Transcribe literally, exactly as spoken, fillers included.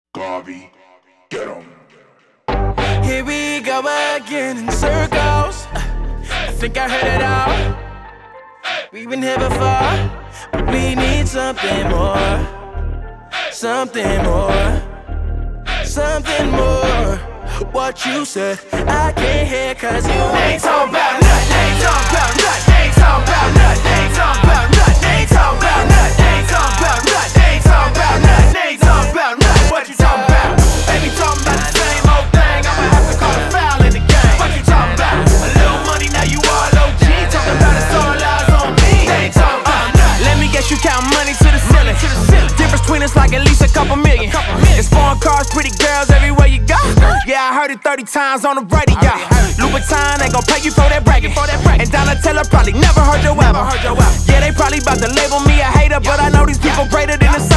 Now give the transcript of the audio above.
Garvey, get 'em. Here we go again in circles. I think I heard it all. We've been here before, but we need something more. Something more. Something more. What you said, I can't hear, cause you ain't talking about nothing. Ain't talking about nothing. Ain't talking about nothing. Ain't talking about nothing. Ain't talking about nothing. Ain't talking about nothing. Ain't talking about nothing. Ain't talking about nothing. What you talking about? Baby talking about the same old thing. I'ma have to call a foul in the game. What you talking about? A little money, now you all O G. Talking about it's all eyes on me. Ain't talking about nothing. Let me guess, you count money to the ceiling. Difference between us like at least a couple million. It's foreign cars, pretty girls everywhere you go. Yeah, I heard it thirty times on the radio. Louboutin ain't gon' pay you for that bragging. And Donatella probably never heard your album. Yeah, they probably about to label me a hater, but I know these people greater than the